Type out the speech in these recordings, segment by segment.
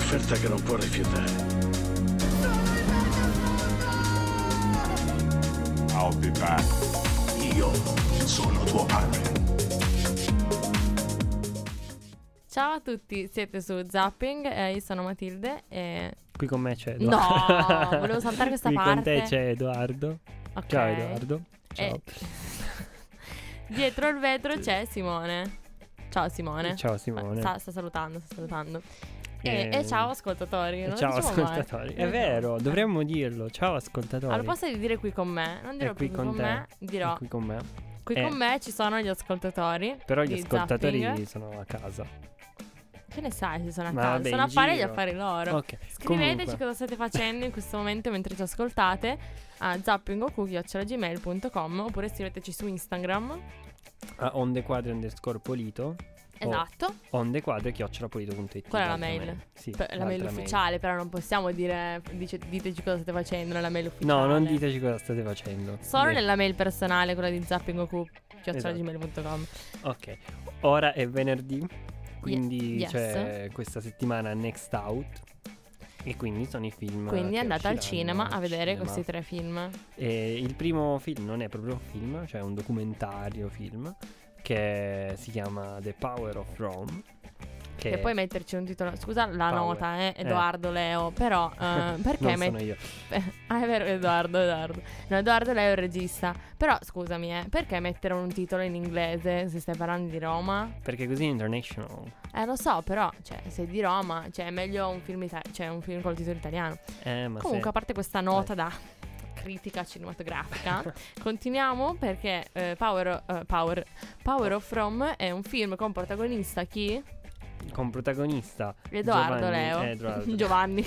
un'offerta che non può rifiutare. I'll be back. Io sono tuo padre. Ciao a tutti, siete su Zapping, io sono Matilde e... Qui con me c'è Edoardo. No, volevo saltare questa Qui parte. con te c'è Edoardo. Ok. Ciao Edoardo. Ciao. Dietro il vetro c'è Simone. Ciao Simone. Ciao Simone. Sta salutando. E ciao ascoltatori. Non Ciao lo diciamo ascoltatori. mai. È vero, dovremmo dirlo. Ciao ascoltatori. Al posto di dire qui con me, non dirò È qui più con con te. me, dirò È qui con me. qui con me ci sono gli ascoltatori. Però gli di ascoltatori Zapping. sono a casa. Che ne sai se sono a Ma casa? vabbè, Sono a in fare gli giro. affari loro. Ok. Scriveteci Comunque, cosa state facendo in questo momento mentre ci ascoltate a zappingoku@gmail.com oppure scriveteci su Instagram. a ondequadri_polito. Esatto, ondequadri@polito.it. quella è la mail. Sì, La mail l'altra ufficiale, però non possiamo dire diteci cosa state facendo nella mail ufficiale. No, non diteci cosa state facendo. Solo Beh, nella mail personale, quella di zappingoku@gmail.com. Ok. Ora è venerdì, quindi Yes. c'è questa settimana Next Out. E quindi sono i film. Quindi che andate al usciranno cinema a al vedere cinema. questi 3 film. E il primo film non è proprio un film, cioè un documentario film che si chiama The Power of Rome. Che puoi metterci un titolo. Scusa la Power. nota, Edoardo Leo. Però perché non sono io. Ah, è vero, Edoardo. No, Edoardo Leo è il regista. Però scusami, perché mettere un titolo in inglese se stai parlando di Roma? Perché così è international. Lo so, però, cioè, se di Roma, cioè, è meglio un film un film col titolo italiano. Ma Comunque, a parte questa nota da critica cinematografica, continuiamo perché Power of Rome è un film con protagonista chi? con protagonista Edoardo Leo. Edoardo. Giovanni.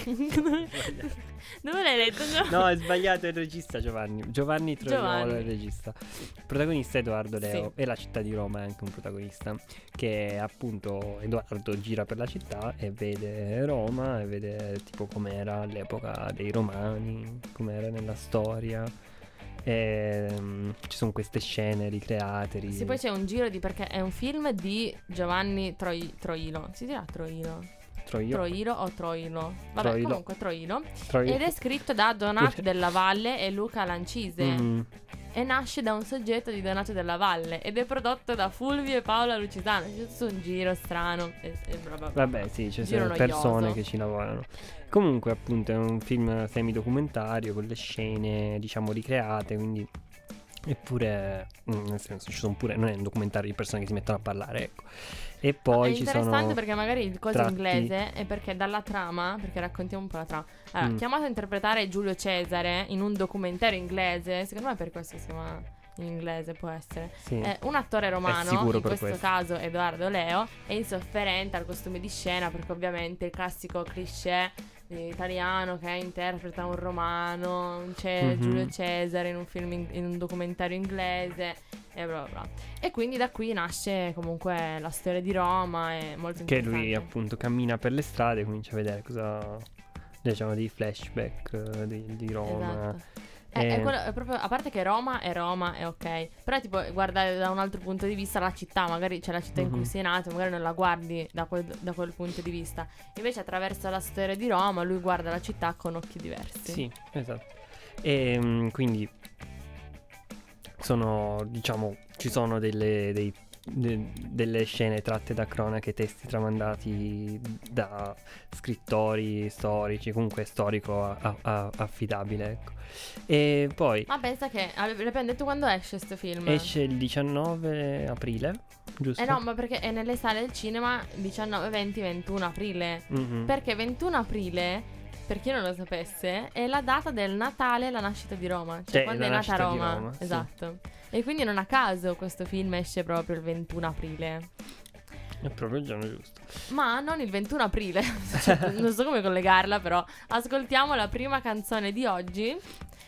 Dove l'hai detto? No, è sbagliato, è il regista Giovanni Troiolo è il regista. Il protagonista è Edoardo Leo. Sì. E la città di Roma è anche un protagonista. Che appunto Edoardo gira per la città e vede Roma e vede tipo com'era all'epoca dei Romani, com'era nella storia. E ci sono queste scene ricreate. Sì, poi c'è un giro di perché è un film di Giovanni Troilo. Si dirà Troilo? Troilo o Troilo? Vabbè, Troilo. comunque Troilo. Troilo. Ed è scritto da Donato Della Valle e Luca Lancise. E nasce da un soggetto di Donato Della Valle ed è prodotto da Fulvio e Paola Lucisano. C'è tutto un giro strano. Vabbè, sì, ci Giro sono persone noioso. che ci lavorano. Comunque, appunto, è un film semidocumentario con le scene, diciamo, ricreate, quindi eppure, nel senso, ci sono pure, non è un documentario di persone che si mettono a parlare, ecco. E poi ci sono interessante perché magari il coso tratti. inglese è perché dalla trama, perché raccontiamo un po' la trama. Allora, chiamato a interpretare Giulio Cesare in un documentario inglese, secondo me per questo si chiama in inglese, può essere. Sì. Un attore romano, sicuro in per questo questo. caso Edoardo Leo, è insofferente al costume di scena perché ovviamente il classico cliché italiano che interpreta un romano, c'è Giulio Cesare in un film in un documentario inglese e bla bla bla. E quindi da qui nasce comunque la storia di Roma, è molto Che interessante. lui appunto cammina per le strade e comincia a vedere cosa, diciamo, dei flashback di Roma. Esatto. È proprio, a parte che Roma è ok, però tipo guardare da un altro punto di vista la città, magari c'è la città in cui sei nato, magari non la guardi da quel punto di vista. Invece attraverso la storia di Roma lui guarda la città con occhi diversi. Sì, esatto. E quindi sono, diciamo, ci sono delle scene tratte da cronache, testi tramandati da scrittori storici, comunque storico affidabile, ecco. E poi Ma pensa che l'abbiamo detto quando esce sto film? esce il 19 aprile, giusto? No, ma perché è nelle sale del cinema 19, 20, 21 aprile. Perché 21 aprile, per chi non lo sapesse, è la data del Natale e la nascita di Roma. Cioè quando è la nata nascita di Roma. Roma, sì. Esatto. E quindi non a caso questo film esce proprio il 21 aprile. È proprio il giorno giusto. Ma non il 21 aprile. Cioè, non so come collegarla, però ascoltiamo la prima canzone di oggi.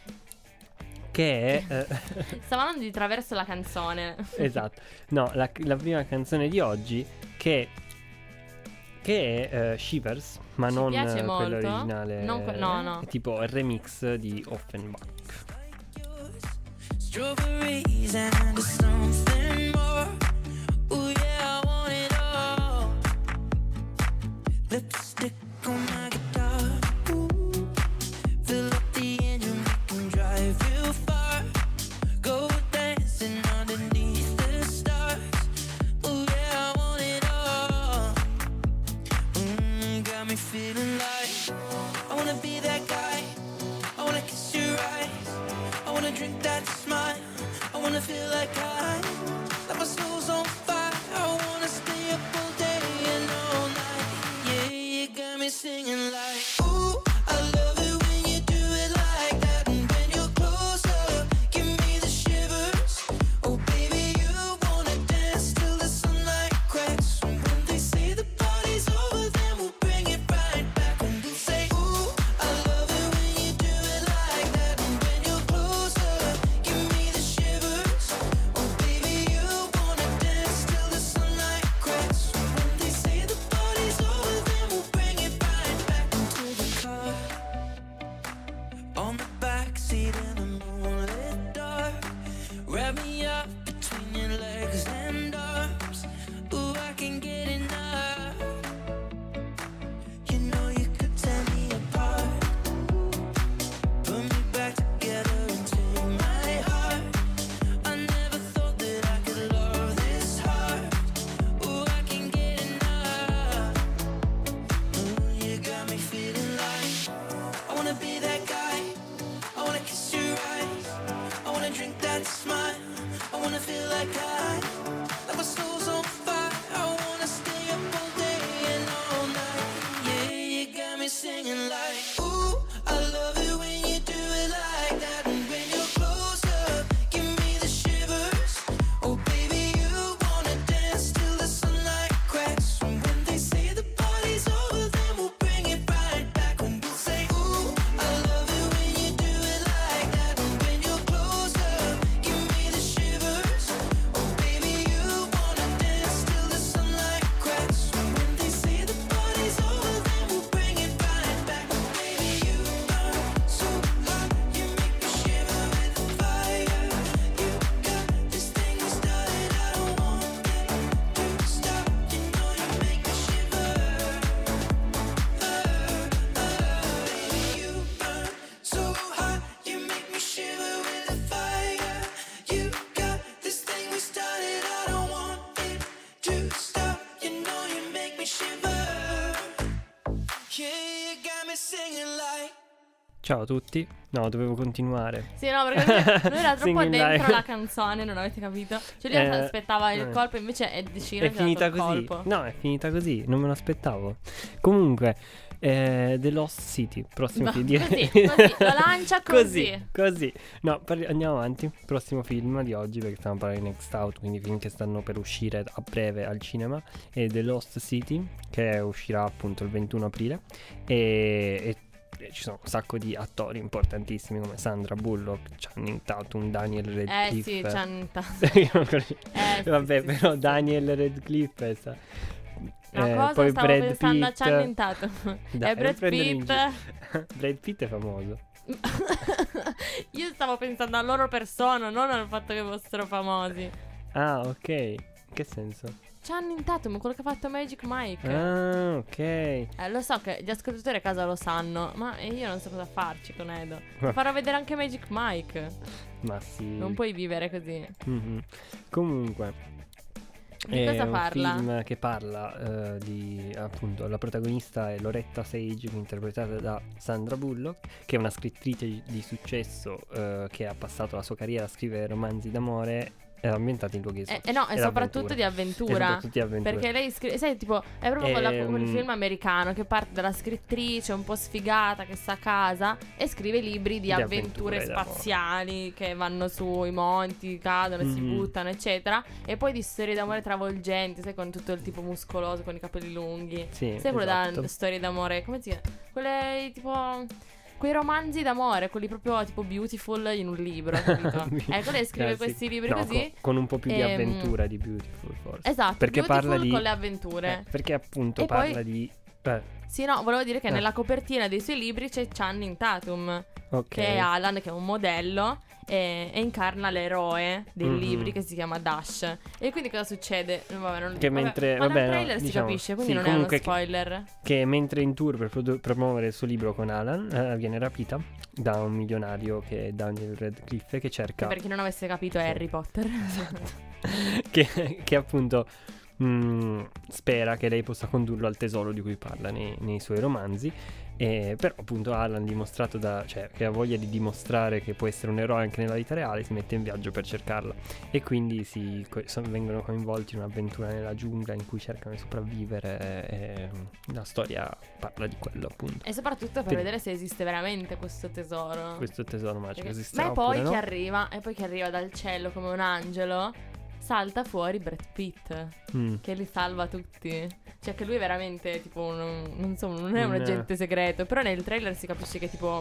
Che è Stavo parlando di Traverso la canzone. esatto. No, la prima canzone di oggi che è Shivers, ma Ci non piace quello molto. originale. No. È tipo il remix di Offenbach. Strawberries and something more. Ooh yeah, I want it all. Lipstick on my guitar. Fill up the engine, we can drive real far. Go dancing underneath the stars. Oh yeah, I want it all. Got me feeling like I wanna be that guy. I wanna kiss your eyes. I wanna drink that smile. I wanna feel like my soul's on fire. I wanna stay up all day and all night. Yeah, you got me singing like, ooh, I love it when you do it like that. And when you're closer, give me the shivers. Oh baby, you wanna dance till the sunlight cracks. And when they say the party's over, then we'll bring it right back. And we'll say, ooh, I love it when you do it like that. And when you're closer, give me the shivers. Oh baby, you wanna dance till the sunlight cracks. And when they say the party's over, then we'll bring it right back into the car. On the backseat in the moonlit dark. Wrap me up between your legs and arms. Ooh, I can get enough. You know you could tear me apart. Put me back together and take my heart. I never thought that I could love this hard. Ooh, I can get enough. Ooh, you got me feeling like I wanna be that guy. I wanna kiss your eyes. I wanna drink that smile. I wanna feel like my soul's on fire. I wanna stay up all day and all night. Yeah, you got me singing like, ooh, I love it when you do it like that. And when you're closer, give me the shivers. Oh baby, you wanna dance till the sunlight cracks. And when they say the party's over, then we'll bring it right back. And we'll say, ooh, I love it when you do it like that. And when you're closer, give me the shivers. Oh baby, you wanna dance till the sunlight cracks. And when they say the party's over, then we'll bring it right back. Baby, you burn so hot, you make me shiver with the fire. You got this thing we started, I don't want it to stop. You know you make me shiver. Baby, you burn so hot, you make me shiver with the fire. You got this thing we started, I don't want it to stop. You know you make me shiver. Yeah, you got me singing like. Ciao a tutti. No, dovevo continuare. Sì, no, perché lui era troppo Singing dentro live. la canzone, non avete capito? Cioè lui aspettava il colpo, invece è Ciro È che ha dato finita il così. colpo. No, è finita così, non me lo aspettavo. Comunque, The Lost City, prossimo Ma film. così, lo lancia così. No, andiamo avanti. Prossimo film di oggi, perché stiamo parlando di Next Out, quindi film che stanno per uscire a breve al cinema, è The Lost City, che uscirà appunto il 21 aprile. E ci sono un sacco di attori importantissimi come Sandra Bullock, Channing Tatum, Daniel Radcliffe. Sì, Channing Tatum. Vabbè, sì, però sì. Daniel Radcliffe Cosa poi stavo Brad pensando a Pitt. Channing Tatum. Dai, E Brad non prendere in Pitt. giro. Brad Pitt è famoso. Io stavo pensando a loro persona, non al fatto che fossero famosi. Ah, ok. In che senso? Channing Tatum, quello che ha fatto Magic Mike. Ah, ok. Lo so che gli ascoltatori a casa lo sanno, ma io non so cosa farci con Edo. Ma- Farò vedere anche Magic Mike. Ma sì. Non puoi vivere così. Mhm. Comunque, Di cosa parla? un film che parla di, appunto, la protagonista è Loretta Sage, interpretata da Sandra Bullock, che è una scrittrice di successo che ha passato la sua carriera a scrivere romanzi d'amore ambientati in luoghi esotici. No, e ed soprattutto di E avventura. soprattutto di avventura. Perché lei scrive, sai, tipo, è proprio quel film americano che parte dalla scrittrice un po' sfigata che sta a casa e scrive libri di avventure d'amore. spaziali che vanno sui monti, cadono, si buttano, eccetera. E poi di storie d'amore travolgenti, sai, con tutto il tipo muscoloso, con i capelli lunghi. Sì, Sai, quello esatto. da storie d'amore, come si chiama? Quelle tipo... Quei romanzi d'amore, quelli proprio tipo Beautiful in un libro, capito? Ecco, lei scrive Classico. questi libri No, così. con un po' più di Ehm, avventura di Beautiful, forse. Esatto, Perché Beautiful parla di con le avventure. perché appunto E parla poi- di Sì, no, volevo dire che nella copertina dei suoi libri c'è Channing Tatum, ok. che è Alan, che è un modello, e incarna l'eroe dei Mhm. libri che si chiama Dash. E quindi cosa succede? Vabbè, Che mentre- ma vabbè, dal no, trailer si diciamo, capisce, quindi sì, non è uno comunque che- spoiler. Che mentre in tour per promuovere il suo libro con Alan, viene rapita da un milionario che è Daniel Radcliffe, che cerca Che per chi non avesse capito è Sì. Harry Potter. che appunto spera che lei possa condurlo al tesoro di cui parla nei suoi romanzi. Però appunto Alan, dimostrato cioè che ha voglia di dimostrare che può essere un eroe anche nella vita reale, si mette in viaggio per cercarla, e quindi vengono coinvolti in un'avventura nella giungla in cui cercano di sopravvivere, e la storia parla di quello, appunto. E soprattutto per Quindi- vedere se esiste veramente questo tesoro. Questo tesoro magico Perché- esisterà Ma poi oppure che no? arriva, e poi che arriva dal cielo come un angelo, salta fuori Brad Pitt, Mm. che li salva tutti. Cioè che lui è veramente tipo non so, non è un Un- agente segreto, però nel trailer si capisce che è tipo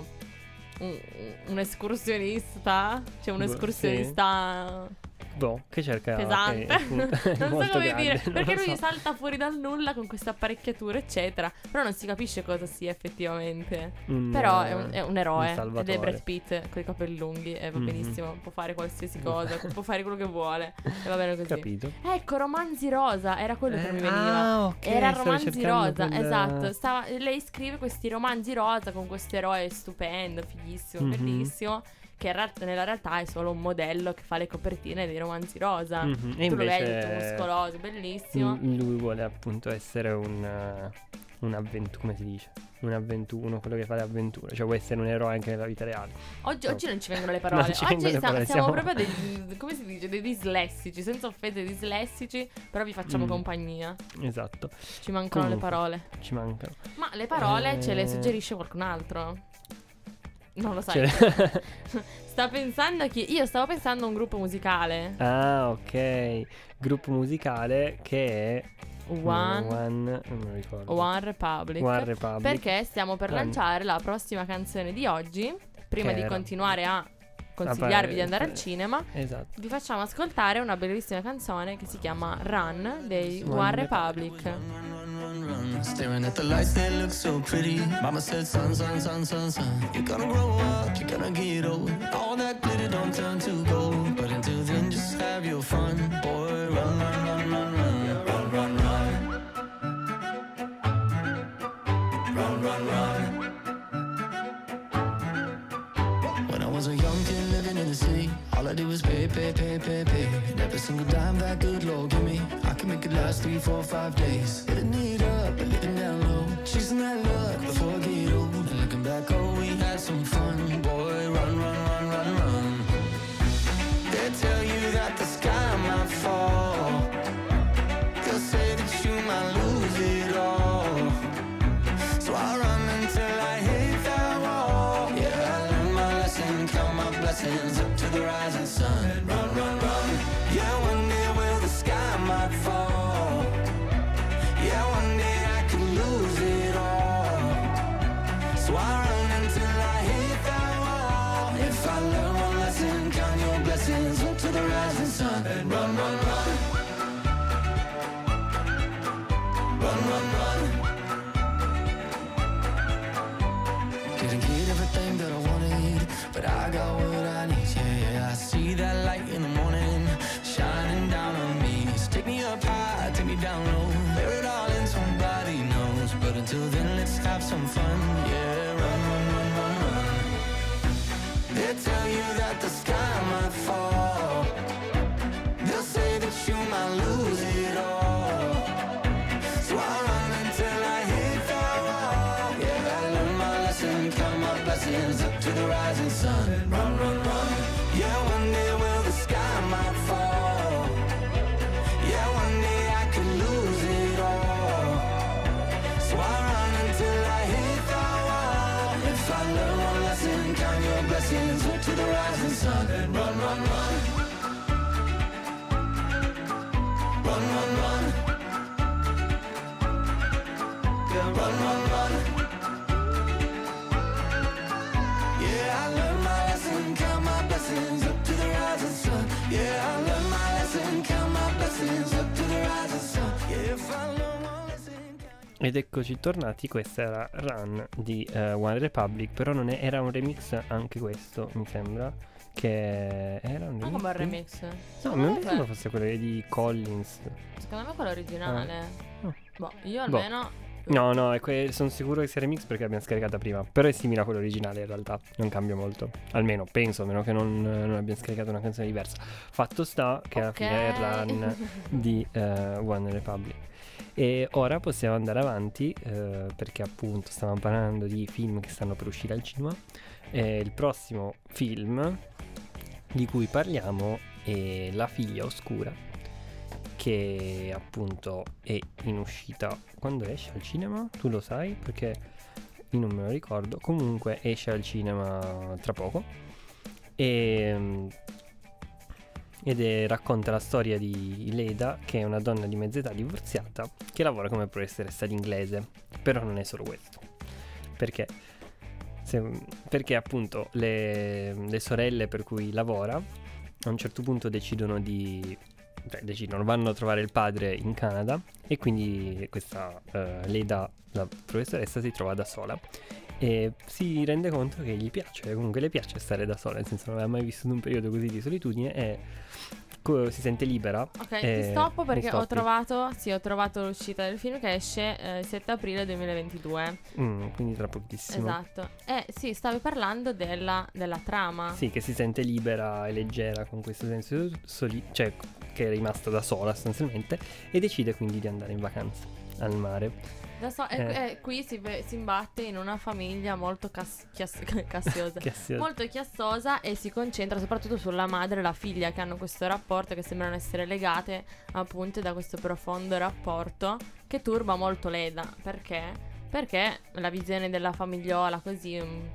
un escursionista, cioè un Boh, escursionista Boh, che cerca pesante. appunto, è Non so molto come grande, dire, non perché lo lui so. salta fuori dal nulla con questa apparecchiatura, eccetera. Però non si capisce cosa sia effettivamente. Però è un eroe ed è salvatore. Brad Pitt con i capelli lunghi e va Mhm. benissimo, può fare qualsiasi cosa, può fare quello che vuole e va bene così. Capito. Ecco, Romanzi Rosa, era quello che mi veniva. Ah, ok, Era stavo Romanzi cercando Rosa, quel- esatto. Lei scrive questi romanzi rosa con questo eroe stupendo, fighissimo, Mhm. bellissimo, che nella realtà è solo un modello che fa le copertine dei romanzi rosa. Mhm, e Tu lo vedi invece tutto muscoloso, bellissimo. lui vuole appunto essere un avventura, come si dice? Un avventuno, quello che fa le avventure, cioè vuole essere un eroe anche nella vita reale. Oggi non ci vengono le parole. Non ci Oggi vengono le parole, siamo siamo- proprio dei, come si dice, dei dislessici, senza offese dislessici, però vi facciamo Mm. compagnia. Esatto, Ci mancano Comunque. le parole. ci mancano. Ma le parole ce le Eh. suggerisce qualcun altro? Non lo sai. Cioè- Sta pensando a chi? Io stavo pensando a un gruppo musicale. Ah, ok. Gruppo musicale che è One non me lo ricordo. One Republic. One Republic. Perché stiamo per One- lanciare la prossima canzone di oggi. Prima Che di era? continuare a consigliarvi di andare al eh, cinema, Esatto. vi facciamo ascoltare una bellissima canzone che si chiama Run dei One One Republic. Run, staring at the lights, they look so pretty. Mama said, son, son, son, son, son, you're gonna grow up, you're gonna get old. All that glitter don't turn to gold, but until then, just have your fun, boy. Run, run, run, run, run, run, run, run. Run, run, run. When I was a young kid living in the city, all I did was pay, pay, pay, pay, pay. And every single dime that good Lord give me, I can make it last 3, 4, 5 days. Living it up and living down low, chasing that luck before I get old. And looking back, oh, we had some fun, boy. Run, run, run, run, run. They tell you that the sky might fall. They'll say that you might lose it all. So I run until I hit that wall. Yeah, I learned my lesson, count my blessings up to the rising sun. Run, run, run. Yeah, one day will the sky might fall. Yeah, one day I could lose it all. So I run until I hit that wall. If I learn one lesson, count your blessings up to the rising sun. Run, run, run. Run, run, run. Didn't get everything that I wanted, but I got what I need, yeah, yeah. I see that light in the morning, shining down on me. So take me up high, take me down low, bear it all in, somebody knows. But until then, let's have some fun, yeah. Run, run, run, run, run. They tell you that the sky might fall. They'll say that you might lose it all. So I run until I hit that wall. Yeah, I learned my lesson, count my blessings up to the rising sun. Run, run, run. Yeah, one day will the sky might fall. Yeah, one day I could lose it all. So I run until I hit that wall. If I learn one lesson, count your blessings up to the rising sun. Run, run, run. Run, run, run. Yeah, run, run, run. Yeah, I learned my lesson, count my blessings up to the rising sun. Yeah, I learned my lesson, count my blessings up to the rising sun. Yeah, if I learn one lesson. Ed eccoci tornati, questa era Run di One Republic, però non era un remix anche questo, mi sembra, che era un Non come il remake. remix. No, Secondo non me mi sembra fosse quello di Collins. secondo me quello originale. Ah. Boh, io almeno. No, sono sicuro che sia remix perché l'abbiamo scaricata prima. Però è simile a quello originale in realtà. Non cambia molto. Almeno penso, a meno che non abbiamo scaricato una canzone diversa. Fatto sta che alla fine è Run di One Republic. E ora possiamo andare avanti perché appunto stavamo parlando di film che stanno per uscire al cinema. Il prossimo film di cui parliamo è La figlia oscura, che appunto è in uscita. Quando esce al cinema? Tu lo sai? Perché io non me lo ricordo. Comunque esce al cinema tra poco ed racconta la storia di Leda, che è una donna di mezza età divorziata che lavora come professoressa di inglese. Però non è solo questo, perché appunto le sorelle per cui lavora a un certo punto vanno a trovare il padre in Canada, e quindi questa Leda, la professoressa, si trova da sola e si rende conto che gli piace, comunque le piace stare da sola, nel senso non aveva mai vissuto un periodo così di solitudine e si sente libera. Ok, ti stoppo perché mi ho stoppi? trovato l'uscita del film che esce 7 aprile 2022. Quindi tra pochissimo. Esatto. Sì, stavi parlando della trama. Sì, che si sente libera e leggera con questo senso cioè che è rimasta da sola sostanzialmente, e decide quindi di andare in vacanza al mare. Qui si imbatte in una famiglia molto cassiosa. Molto chiassosa, e si concentra soprattutto sulla madre e la figlia, che hanno questo rapporto, che sembrano essere legate appunto da questo profondo rapporto che turba molto Leda. Perché la visione della famigliola così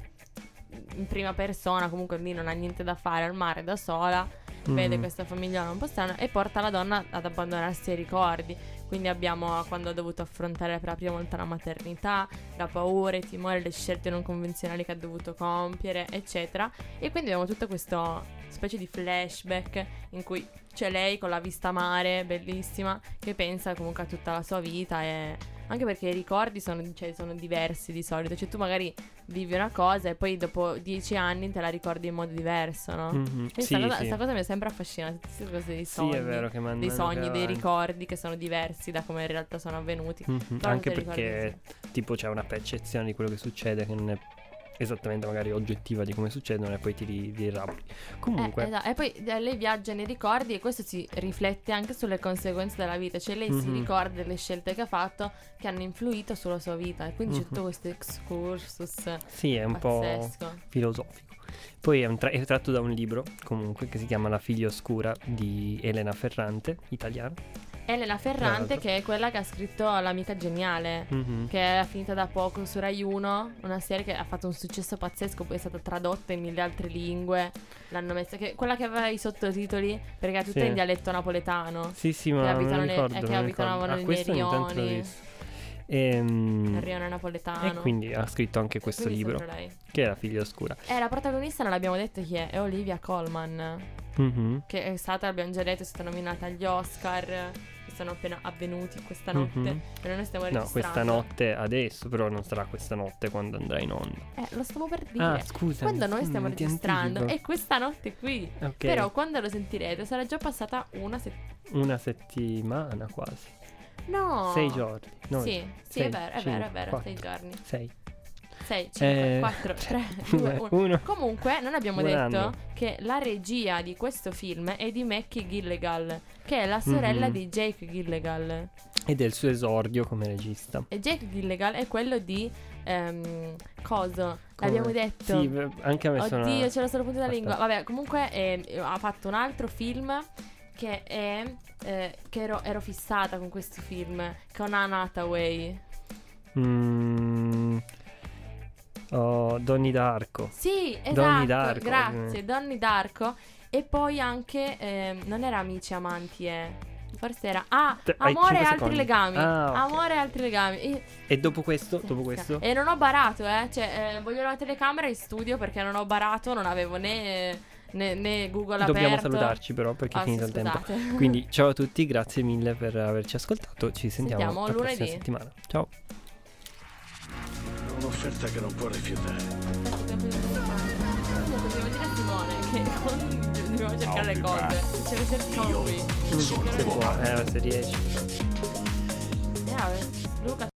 in prima persona, comunque lì non ha niente da fare al mare da sola, vede questa famigliola un po' strana e porta la donna ad abbandonarsi ai ricordi. Quindi abbiamo quando ha dovuto affrontare per la prima volta la maternità, la paura, il timore, le scelte non convenzionali che ha dovuto compiere, eccetera. E quindi abbiamo tutta questa specie di flashback in cui c'è lei con la vista mare, bellissima, che pensa comunque a tutta la sua vita, e anche perché i ricordi sono diversi di solito. Cioè tu magari vivi una cosa e poi dopo 10 anni te la ricordi in modo diverso, no? E sta cosa mi è sempre affascinata, queste cose dei sogni. Sì, è vero che dei sogni, dei ricordi che sono diversi da come in realtà sono avvenuti. Anche perché tipo c'è una percezione di quello che succede che non è esattamente magari oggettiva di come succedono, e poi ti rirabbi. Comunque esatto. E poi lei viaggia nei ricordi, e questo si riflette anche sulle conseguenze della vita. Cioè lei si ricorda delle scelte che ha fatto che hanno influito sulla sua vita, e quindi c'è tutto questo excursus. Sì, è un pazzesco. po' filosofico. Poi è tratto da un libro comunque che si chiama La figlia oscura di Elena Ferrante, italiana. Elena Ferrante, che è quella che ha scritto L'amica geniale, che è finita da poco su Rai 1, una serie che ha fatto un successo pazzesco, poi è stata tradotta in 1000 altre lingue, l'hanno messa, quella che aveva i sottotitoli perché è tutta in dialetto napoletano. Sì, ma non mi ricordo, che abitavano nei rioni, il rione napoletano, e quindi ha scritto anche questo libro che è La figlia oscura. La protagonista non l'abbiamo detto chi è Olivia Colman, che è stata, abbiamo già detto, è stata nominata agli Oscar, che sono appena avvenuti questa notte. E noi stiamo registrando. No, questa notte adesso, però non sarà questa notte quando andrà in onda. Lo stavo per dire. Ah, scusa. Quando noi stiamo registrando è questa notte qui. Okay. Però quando lo sentirete sarà già passata una settimana quasi. No, 6 giorni. No, sì, è vero, 6 giorni. 6, 5, 4, 3, 2, 1. Comunque non abbiamo detto che la regia di questo film è di Mackie Gilligan, che è la sorella di Jake Gilligan. Ed è il suo esordio come regista. E Jake Gilligan è quello di Coso. L'abbiamo detto. Sì, anche a me sono. Oddio, ce l'ho solo punto della lingua. Vabbè, comunque ha fatto un altro film che è che ero fissata con questo film, con Anne Hathaway. Donnie Darko. Sì, esatto, Donnie Darko. Grazie, Donnie Darko. E poi anche non era Amici Amanti, forse era Amore e altri legami. Okay. Amore e altri legami. E dopo questo? E non ho barato, cioè voglio la telecamera in studio perché non ho barato, non avevo né Google aperto. Dobbiamo salutarci però perché è finito il tempo. Quindi ciao a tutti, grazie mille per averci ascoltato. Ci sentiamo la prossima settimana. Ciao. Un'offerta che non può rifiutare. Comunque devo dire a Simone che dobbiamo cercare le cose. Se ce le cerchiamo qui. Se può, se riesci. Luca